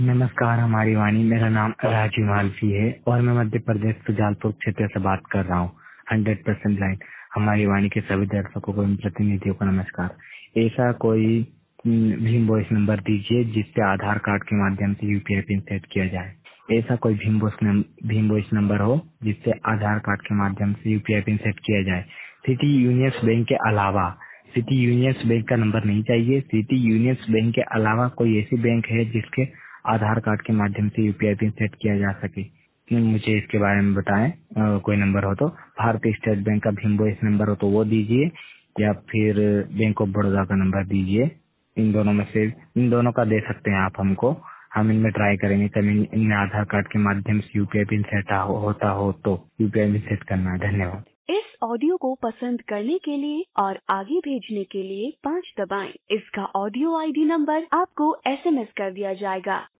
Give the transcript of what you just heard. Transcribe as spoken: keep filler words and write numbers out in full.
नमस्कार हमारी वाणी, मेरा नाम राजू मालवी है और मैं मध्य प्रदेश सुजालपुर क्षेत्र से बात कर रहा हूँ। हंड्रेड परसेंट लाइन हमारी वाणी के सभी दर्शकों को, प्रतिनिधियों को नमस्कार। ऐसा कोई भीम वॉइस नंबर दीजिए जिससे आधार कार्ड के माध्यम से यूपीआई पिन सेट किया जाए। ऐसा कोई Bhim voice Bhim voice number हो जिससे आधार कार्ड के माध्यम से यूपीआई पिन सेट किया जाए। सिटी यूनियन बैंक के अलावा सिटी यूनियन बैंक का नंबर नहीं चाहिए। सिटी यूनियन बैंक के अलावा कोई ऐसी बैंक है जिसके आधार कार्ड के माध्यम से यूपीआई पिन सेट किया जा सके, मुझे इसके बारे में बताएं। अ, कोई नंबर हो तो भारतीय स्टेट बैंक का भीम वॉइस नंबर हो तो वो दीजिए, या फिर बैंक ऑफ बड़ौदा का नंबर दीजिए। इन दोनों में से इन दोनों का दे सकते हैं आप हमको, हम इनमें ट्राई करेंगे। कभी इनमें आधार कार्ड के माध्यम से यूपीआई पिन सेट हो, होता हो तो यूपीआई पिन सेट करना है। धन्यवाद। इस ऑडियो को पसंद करने के लिए और आगे भेजने के लिए पाँच दबाएं। इसका ऑडियो आईडी नंबर आपको एसएमएस कर दिया जाएगा।